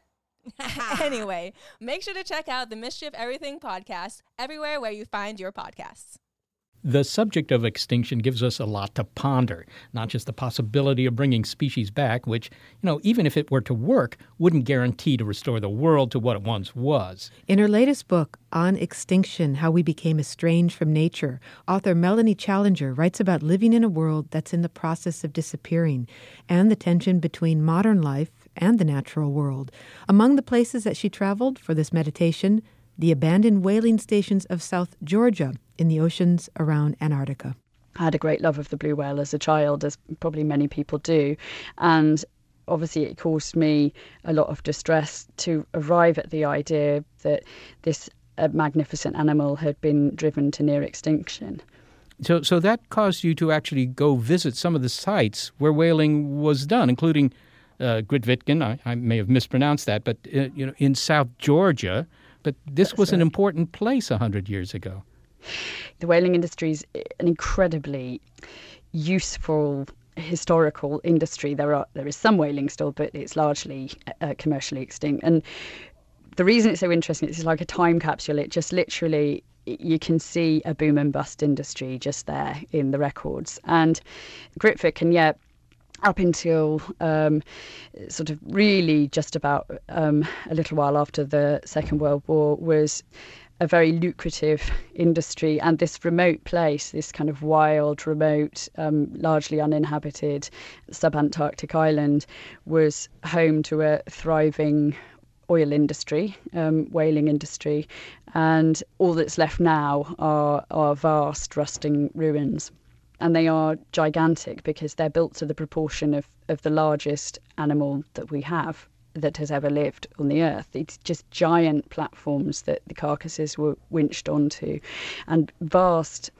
Anyway, make sure to check out the Mystery of Everything podcast everywhere where you find your podcasts. The subject of extinction gives us a lot to ponder, not just the possibility of bringing species back, which, you know, even if it were to work, wouldn't guarantee to restore the world to what it once was. In her latest book, On Extinction, How We Became Estranged from Nature, author Melanie Challenger writes about living in a world that's in the process of disappearing and the tension between modern life and the natural world. Among the places that she traveled for this meditation, the abandoned whaling stations of South Georgia in the oceans around Antarctica. I had a great love of the blue whale as a child, as probably many people do, and obviously it caused me a lot of distress to arrive at the idea that this uh, magnificent animal had been driven to near extinction. So, so that caused you to actually go visit some of the sites where whaling was done, including uh, Grytviken. I, I may have mispronounced that, but uh, you know, in South Georgia. But this That's was right. an important place a hundred years ago. The whaling industry is an incredibly useful historical industry. There are there is some whaling still, but it's largely uh, commercially extinct. And the reason it's so interesting is it's like a time capsule. It just literally, you can see a boom and bust industry just there in the records. And Grytviken, yeah, up until um, sort of really just about um, a little while after the Second World War, was a very lucrative industry. And this remote place, this kind of wild, remote, um, largely uninhabited subantarctic island, was home to a thriving oil industry, um, whaling industry. And all that's left now are, are vast rusting ruins. And they are gigantic because they're built to the proportion of, of the largest animal that we have that has ever lived on the earth. It's just giant platforms that the carcasses were winched onto, and vast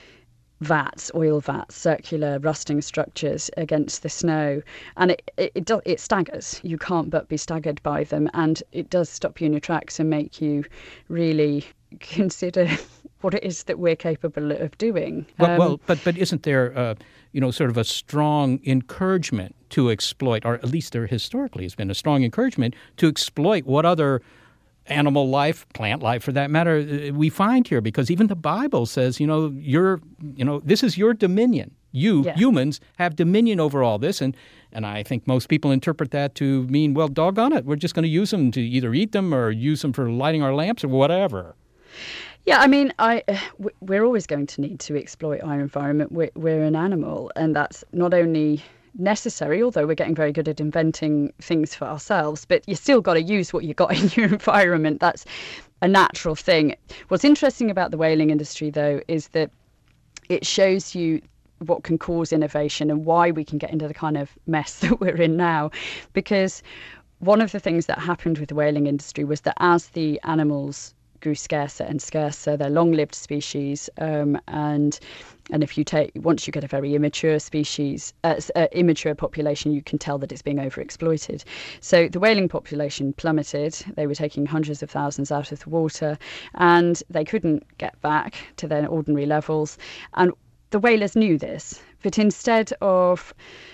vats, oil vats, circular rusting structures against the snow. And it, it, it, do, it staggers. You can't but be staggered by them. And it does stop you in your tracks and make you really consider what it is that we're capable of doing. Well, um, well but but isn't there, uh, you know, sort of a strong encouragement to exploit, or at least there historically has been a strong encouragement to exploit what other animal life, plant life for that matter, we find here? Because even the Bible says, you know, you're, you know, this is your dominion. You, yeah. humans, have dominion over all this. And, and I think most people interpret that to mean, well, doggone it, we're just going to use them to either eat them or use them for lighting our lamps or whatever. Yeah, I mean, I we're always going to need to exploit our environment. We're, we're an animal, and that's not only necessary, although we're getting very good at inventing things for ourselves, but you still got to use what you got in your environment. That's a natural thing. What's interesting about the whaling industry, though, is that it shows you what can cause innovation and why we can get into the kind of mess that we're in now. Because one of the things that happened with the whaling industry was that as the animals grew scarcer and scarcer, they're long-lived species, um, and and if you take once you get a very immature species, uh, uh, immature population, you can tell that it's being overexploited. So the whaling population plummeted. They were taking hundreds of thousands out of the water, and they couldn't get back to their ordinary levels. And the whalers knew this, but instead of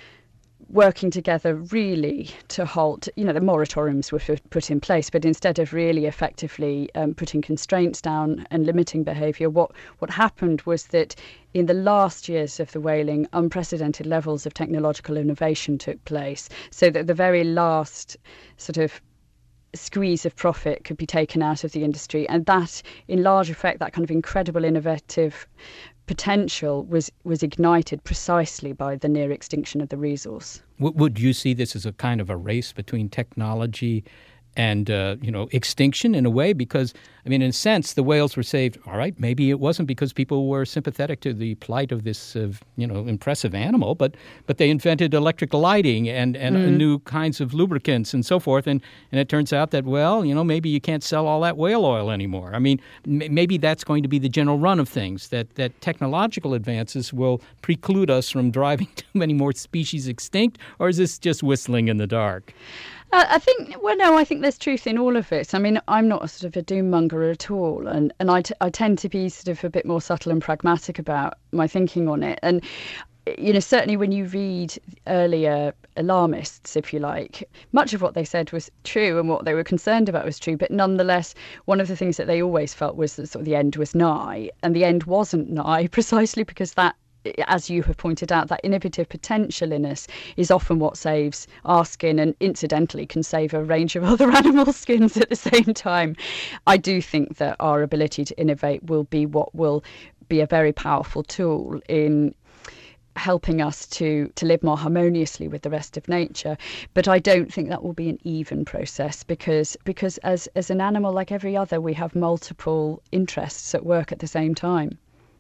working together really to halt, you know, the moratoriums were put in place, but instead of really effectively um, putting constraints down and limiting behaviour, what, what happened was that in the last years of the whaling, unprecedented levels of technological innovation took place, so that the very last sort of squeeze of profit could be taken out of the industry. And that, in large effect, that kind of incredible innovative potential was was ignited precisely by the near extinction of the resource. Would you see this as a kind of a race between technology and uh, you know extinction in a way? Because I mean, in a sense, the whales were saved. All right, maybe it wasn't because people were sympathetic to the plight of this, uh, you know, impressive animal, but but they invented electric lighting and, and Mm. new kinds of lubricants and so forth. And, and it turns out that, well, you know, maybe you can't sell all that whale oil anymore. I mean, m- maybe that's going to be the general run of things, that, that technological advances will preclude us from driving too many more species extinct, or is this just whistling in the dark? Uh, I think, well, no, I think there's truth in all of it. I mean, I'm not a sort of a doom monger at all. And, and I, t- I tend to be sort of a bit more subtle and pragmatic about my thinking on it. And, you know, certainly when you read earlier alarmists, if you like, much of what they said was true and what they were concerned about was true. But nonetheless, one of the things that they always felt was that sort of the end was nigh. And the end wasn't nigh precisely because that, as you have pointed out, that innovative potential in us is often what saves our skin and incidentally can save a range of other animal skins at the same time. I do think that our ability to innovate will be what will be a very powerful tool in helping us to, to live more harmoniously with the rest of nature. But I don't think that will be an even process because because as, as an animal like every other, we have multiple interests at work at the same time.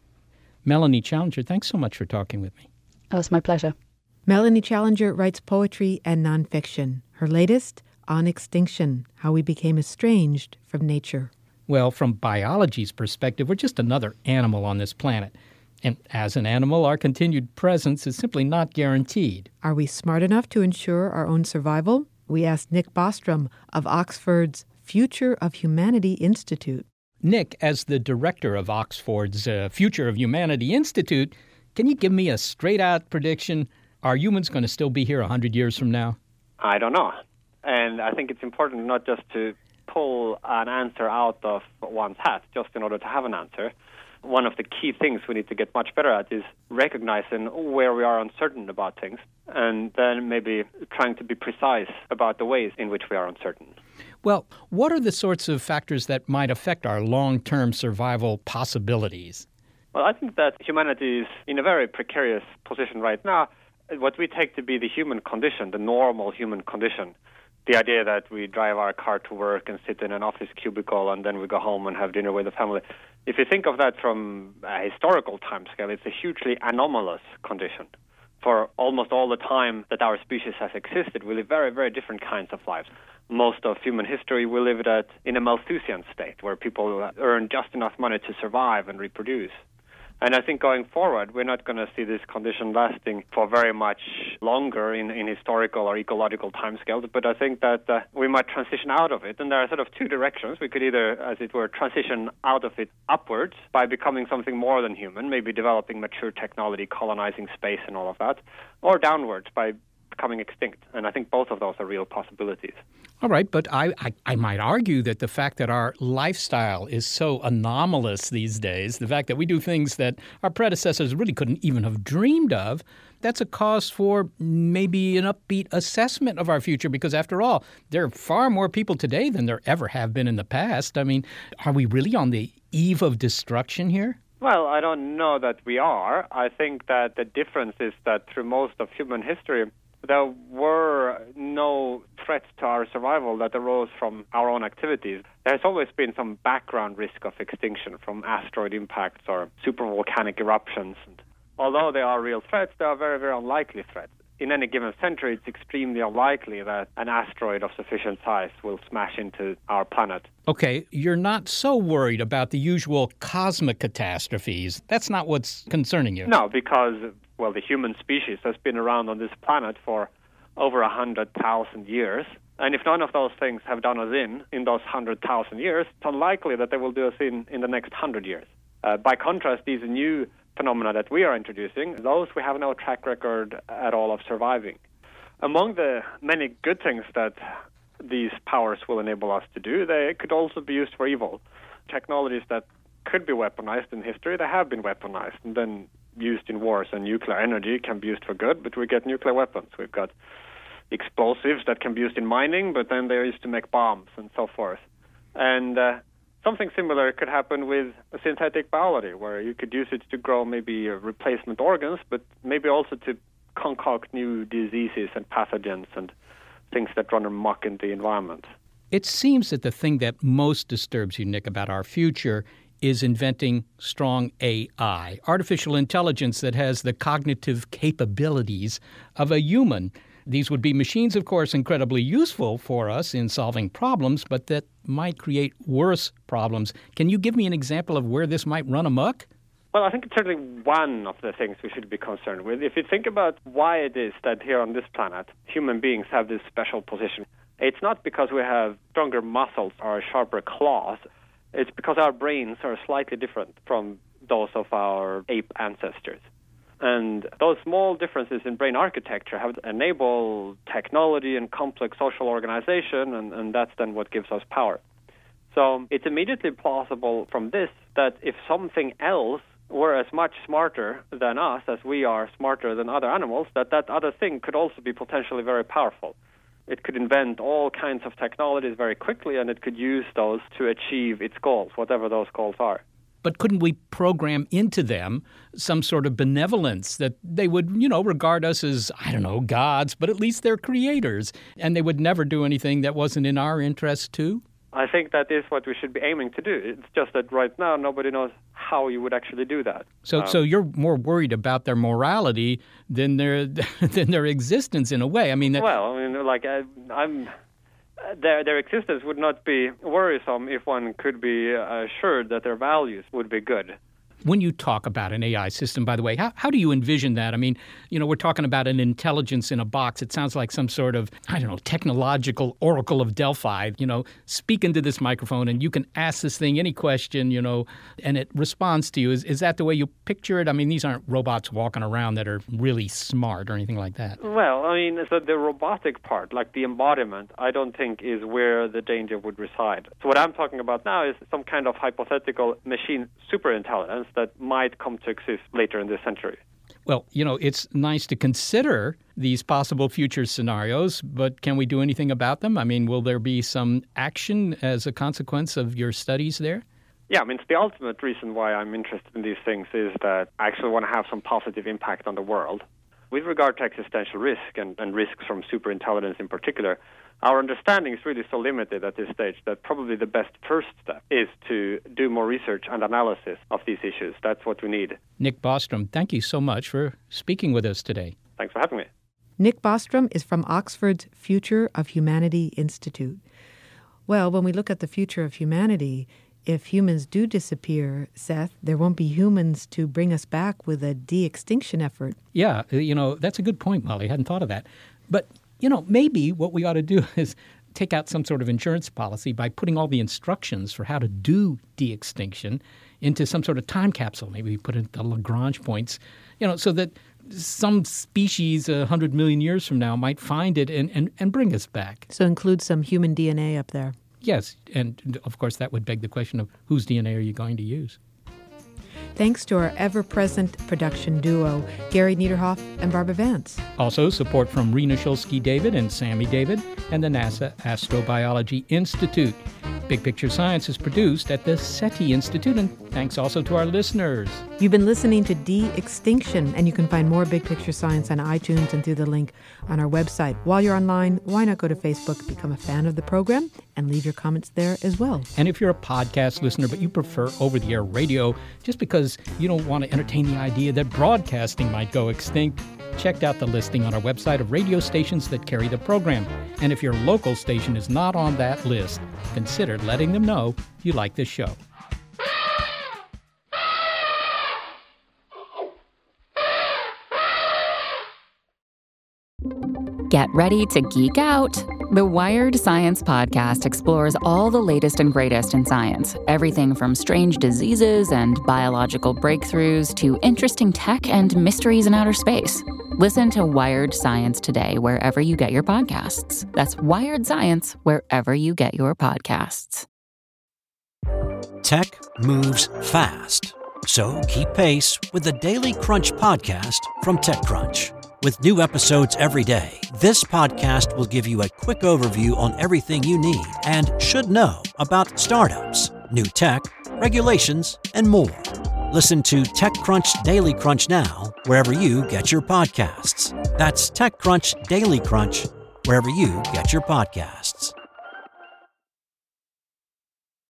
Melanie Challenger, thanks so much for talking with me. Oh, it's my pleasure. Melanie Challenger writes poetry and nonfiction. Her latest, On Extinction, How We Became Estranged from Nature. Well, from biology's perspective, we're just another animal on this planet. And as an animal, our continued presence is simply not guaranteed. Are we smart enough to ensure our own survival? We asked Nick Bostrom of Oxford's Future of Humanity Institute. Nick, as the director of Oxford's uh, Future of Humanity Institute, can you give me a straight-out prediction? Are humans going to still be here one hundred years from now? I don't know. And I think it's important not just to pull an answer out of one's hat just in order to have an answer. One of the key things we need to get much better at is recognizing where we are uncertain about things and then maybe trying to be precise about the ways in which we are uncertain. Well, what are the sorts of factors that might affect our long-term survival possibilities? Well, I think that humanity is in a very precarious position right now. What we take to be the human condition, the normal human condition, the idea that we drive our car to work and sit in an office cubicle and then we go home and have dinner with the family. If you think of that from a historical timescale, it's a hugely anomalous condition. For almost all the time that our species has existed, we live very, very different kinds of lives. Most of human history, we lived at in a Malthusian state, where people earn just enough money to survive and reproduce. And I think going forward, we're not going to see this condition lasting for very much longer in, in historical or ecological timescales, but I think that uh, we might transition out of it. And there are sort of two directions. We could either, as it were, transition out of it upwards by becoming something more than human, maybe developing mature technology, colonizing space and all of that, or downwards by becoming extinct. And I think both of those are real possibilities. All right, but I, I, I might argue that the fact that our lifestyle is so anomalous these days, the fact that we do things that our predecessors really couldn't even have dreamed of, that's a cause for maybe an upbeat assessment of our future because, after all, there are far more people today than there ever have been in the past. I mean, are we really on the eve of destruction here? Well, I don't know that we are. I think that the difference is that through most of human history, there were no threats to our survival that arose from our own activities. There has always been some background risk of extinction from asteroid impacts or supervolcanic eruptions. And although they are real threats, they are very, very unlikely threats. In any given century, it's extremely unlikely that an asteroid of sufficient size will smash into our planet. Okay, you're not so worried about the usual cosmic catastrophes. That's not what's concerning you. No, because, well, the human species has been around on this planet for over one hundred thousand years. And if none of those things have done us in, in those one hundred thousand years, it's unlikely that they will do us in in the next one hundred years. Uh, by contrast, these new phenomena that we are introducing, those we have no track record at all of surviving. Among the many good things that these powers will enable us to do, they could also be used for evil. Technologies that could be weaponized in history, they have been weaponized and then used in wars. And nuclear energy can be used for good, but we get nuclear weapons. We've got explosives that can be used in mining, but then they're used to make bombs and so forth. And uh, something similar could happen with synthetic biology, where you could use it to grow maybe replacement organs, but maybe also to concoct new diseases and pathogens and things that run amok in the environment. It seems that the thing that most disturbs you, Nick, about our future is inventing strong A I, artificial intelligence that has the cognitive capabilities of a human. These would be machines, of course, incredibly useful for us in solving problems, but that might create worse problems. Can you give me an example of where this might run amok? Well, I think it's certainly one of the things we should be concerned with. If you think about why it is that here on this planet, human beings have this special position, it's not because we have stronger muscles or sharper claws. It's because our brains are slightly different from those of our ape ancestors. And those small differences in brain architecture have enabled technology and complex social organization, and, and that's then what gives us power. So it's immediately plausible from this that if something else were as much smarter than us as we are smarter than other animals, that that other thing could also be potentially very powerful. It could invent all kinds of technologies very quickly, and it could use those to achieve its goals, whatever those goals are. But couldn't we program into them some sort of benevolence that they would, you know, regard us as, I don't know, gods, but at least they're creators, and they would never do anything that wasn't in our interest too? I think that is what we should be aiming to do. It's just that right now nobody knows how you would actually do that. So, um, so you're more worried about their morality than their than their existence in a way. I mean, that, well, I mean, like I, I'm, their their existence would not be worrisome if one could be assured that their values would be good. When you talk about an A I system, by the way, how, how do you envision that? I mean, you know, we're talking about an intelligence in a box. It sounds like some sort of, I don't know, technological oracle of Delphi. You know, speak into this microphone and you can ask this thing any question, you know, and it responds to you. Is, is that the way you picture it? I mean, these aren't robots walking around that are really smart or anything like that. Well, I mean, so the robotic part, like the embodiment, I don't think is where the danger would reside. So what I'm talking about now is some kind of hypothetical machine superintelligence that might come to exist later in this century. Well, you know, it's nice to consider these possible future scenarios, but can we do anything about them? I mean, will there be some action as a consequence of your studies there? Yeah, I mean, it's the ultimate reason why I'm interested in these things is that I actually want to have some positive impact on the world. With regard to existential risk and, and risks from superintelligence in particular, our understanding is really so limited at this stage that probably the best first step is to do more research and analysis of these issues. That's what we need. Nick Bostrom, thank you so much for speaking with us today. Thanks for having me. Nick Bostrom is from Oxford's Future of Humanity Institute. Well, when we look at the future of humanity, if humans do disappear, Seth, there won't be humans to bring us back with a de-extinction effort. Yeah, you know, that's a good point, Molly. I hadn't thought of that. But you know, maybe what we ought to do is take out some sort of insurance policy by putting all the instructions for how to do de-extinction into some sort of time capsule. Maybe we put in the Lagrange points, you know, so that some species a hundred million years from now might find it and, and, and bring us back. So include some human D N A up there. Yes, and of course that would beg the question of whose D N A are you going to use? Thanks to our ever-present production duo, Gary Niederhoff and Barbara Vance. Also, support from Rena Shulsky-David and Sammy David and the NASA Astrobiology Institute. Big Picture Science is produced at the SETI Institute, and thanks also to our listeners. You've been listening to De-Extinction, and you can find more Big Picture Science on iTunes and through the link on our website. While you're online, why not go to Facebook, become a fan of the program, and leave your comments there as well. And if you're a podcast listener, but you prefer over-the-air radio, just because you don't want to entertain the idea that broadcasting might go extinct, check out the listing on our website of radio stations that carry the program. And if your local station is not on that list, consider letting them know you like this show. Get ready to geek out. The Wired Science Podcast explores all the latest and greatest in science. Everything from strange diseases and biological breakthroughs to interesting tech and mysteries in outer space. Listen to Wired Science today wherever you get your podcasts. That's Wired Science wherever you get your podcasts. Tech moves fast, so keep pace with the Daily Crunch podcast from TechCrunch. With new episodes every day, this podcast will give you a quick overview on everything you need and should know about startups, new tech, regulations, and more. Listen to TechCrunch Daily Crunch now, wherever you get your podcasts. That's TechCrunch Daily Crunch, wherever you get your podcasts.